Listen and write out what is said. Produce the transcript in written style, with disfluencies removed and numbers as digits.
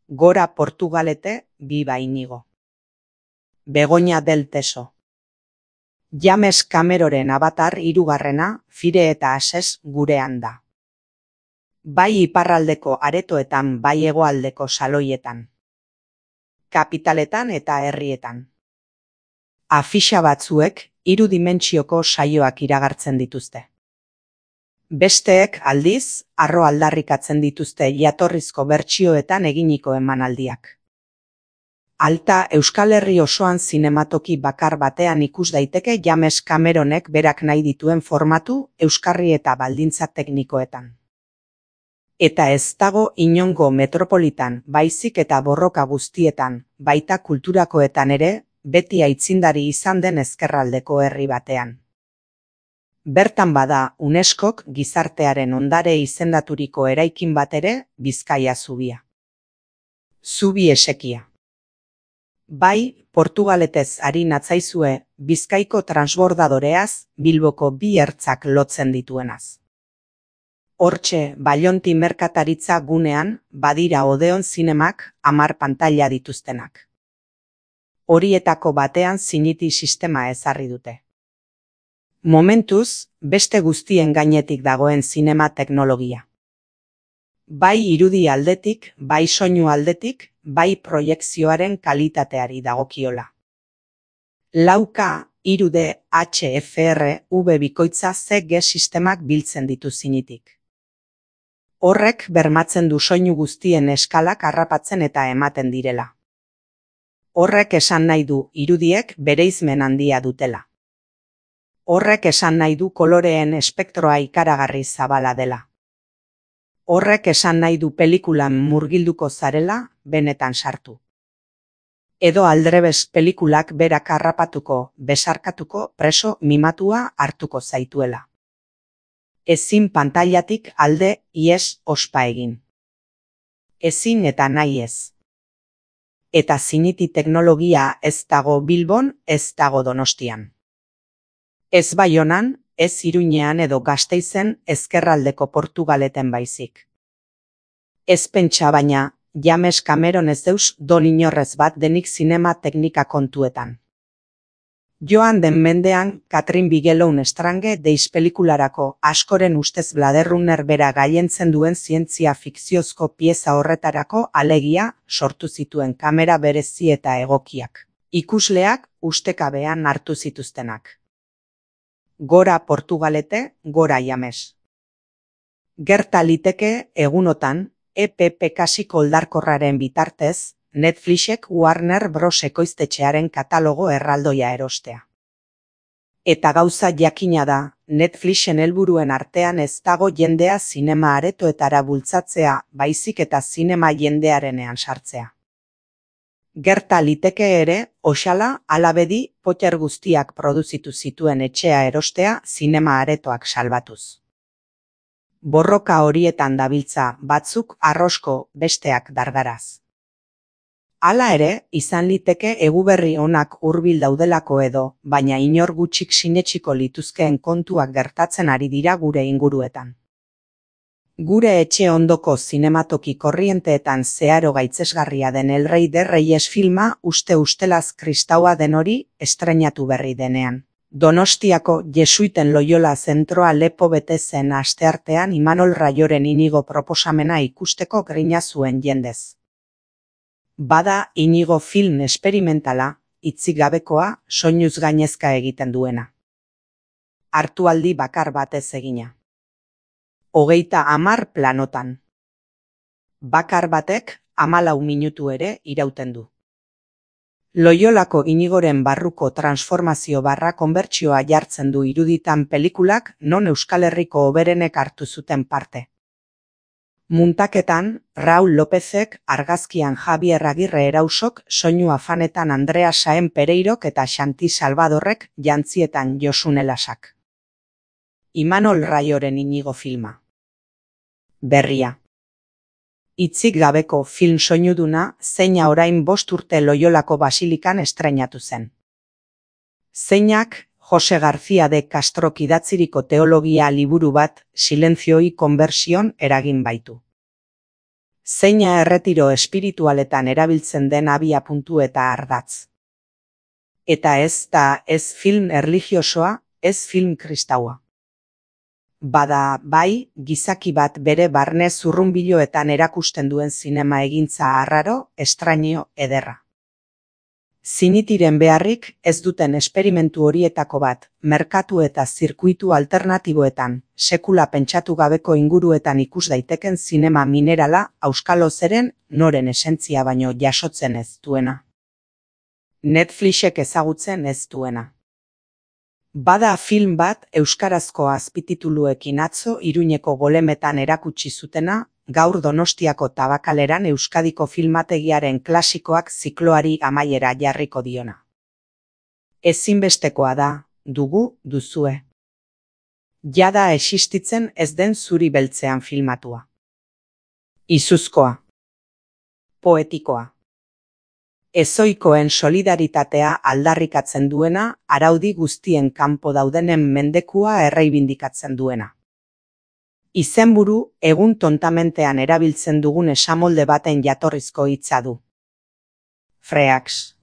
Gora Portugalete, Viva Inigo. Begoña del Teso. James Cameronen Avatar 3. Fire eta Ases gurean da. Bai iparraldeko aretoetan bai hegoaldeko saloietan. Kapitaletan eta herrietan. Afixa batzuek 3 dimentsioko saioak iragartzen dituzte. Besteek aldiz, harro aldarrikatzen dituzte jatorrizko bertsioetan eginiko emanaldiak. Alta Euskal Herri osoan zinematoki bakar batean ikus daiteke James Cameronek berak nahi dituen formatu, euskarri eta baldintza teknikoetan. Eta ez dago inongo metropolitan, baizik eta borroka guztietan, baita kulturakoetan ere, beti aitzindari izan den ezkerraldeko herri batean. Bertan bada UNESCOk gizartearen ondare izendaturiko eraikin bat ere, Bizkaia zubia. Zubi esekia. Bai, portugaletez ari natzaizue, Bizkaiko transbordadoreaz, Bilboko 2 ertzak lotzen dituenaz. Hortxe, Baionti merkataritza gunean, badira Odeon zinemak 10 pantaila dituztenak. Horietako batean Ziniti sistema ezarri dute. Momentuz, beste guztien gainetik dagoen zinema teknologia. Bai irudi aldetik, bai soinu aldetik, bai proiekzioaren kalitateari dagokiola. 4K, 3D, HFR, V bikoitza CG sistemak biltzen ditu Zinitik. Horrek bermatzen du soinu guztien eskalak harrapatzen eta ematen direla. Horrek esan nahi du irudiek bereizmen handia dutela. Horrek esan nahi du koloreen espektroa ikaragarri zabala dela. Horrek esan nahi du pelikulan murgilduko zarela, benetan sartu. Edo aldrebes pelikulak berak harrapatuko, besarkatuko, preso mimatua hartuko zaituela. Ezin pantailatik alde ies ospa egin. Ezin eta nahi ez. Eta Ziniti teknologia ez dago Bilbon, ez dago Donostian. Ez Baionan, ez Iruñean edo Gasteizen ezkerraldeko Portugaleten baizik. Ez pentsa baina, James Cameron ez deus don inorrez bat denik zinema teknika kontuetan. Joan den mendean, Katrin Bigelow Strange deiz pelikularako askoren ustez Blade Runner bera gailentzen duen zientzia fikziozko pieza horretarako alegia sortu zituen kamera berezi eta egokiak. Ikusleak ustekabean hartu zituztenak. Gora Portugalete, gora James. Gerta liteke egunotan, EPP kasiko oldarkorraren bitartez, Netflixek Warner Bros. Ekoiztetxearen katalogo erraldoia erostea. Eta gauza jakina da, Netflixen helburuen artean ez dago jendea zinema aretoetara bultzatzea, baizik eta zinema jendearenean sartzea. Gerta liteke ere, oxala, alabedi, Potter guztiak produzitu zituen etxea erostea zinema aretoak salbatuz. Borroka horietan dabiltza batzuk arrosko, besteak dardaraz. Hala ere, izan liteke eguberri onak hurbil daudelako edo, baina inor gutxik sinetsiko lituzkeen kontuak gertatzen ari dira gure inguruetan. Gure etxe ondoko zinematoki korrienteetan zeharo gaitzesgarria den El Rey de Reyes filma ustelaz kristaua den hori estreinatu berri denean. Donostiako Jesuiten Loyola zentroa lepo bete zen asteartean Imanol Raioren Inigo proposamena ikusteko grina zuen jendez. Bada Inigo film esperimentala, hitzik gabekoa, soinuz gainezka egiten duena. Hartualdi bakar batez egina. 30 planotan. Bakar batek 14 minutu ere irauten du. Loyolako Inigoren barruko transformazio barra konbertsioa jartzen du iruditan pelikulak non Euskal Herriko hoberenek hartu zuten parte. Muntaketan, Raul Lópezek, argazkian Javier Agirre Erausok, soinu afanetan Andrea Saen Pereirok eta Xanti Salvadorrek jantzietan Josune Lasak. Imanol Raioren Inigo filma. Berria. Hitzik gabeko film soinuduna zeina orain 5 urte Loyolako Basilikan estreinatu zen. Zeinak Jose García de Castrok idatziriko teologia liburu bat Silenzioi konbersion eragin baitu. Zeina erretiro espiritualetan erabiltzen den abiapuntu eta ardatz. Eta ez da ez film erlijiosoa, ez film kristaua. Bada, bai, gizaki bat bere barne zurrunbiloetan erakusten duen zinema egintza arraro, estraño, ederra. Zinitiren beharrik ez duten esperimentu horietako bat, merkatu eta zirkuitu alternatiboetan, sekula pentsatu gabeko inguruetan ikus daiteken zinema minerala auskalo zeren noren esentzia baino jasotzen ez duena. Netflixek ezagutzen ez duena. Bada film bat euskarazko azpitituluekin atzo Iruñeko Golemetan erakutsi zutena, gaur Donostiako Tabakaleran Euskadiko filmategiaren klasikoak zikloari amaiera jarriko diona. Ezinbestekoa da, duzue. Jada existitzen ez den zuri beltzean filmatua. Izuzkoa. Poetikoa. Ezoikoen solidaritatea aldarrikatzen duena, araudi guztien kanpo daudenen mendekua erreibindikatzen duena. Izenburu egun tontamentean erabiltzen dugun esamolde baten jatorrizko hitza du. Freaks.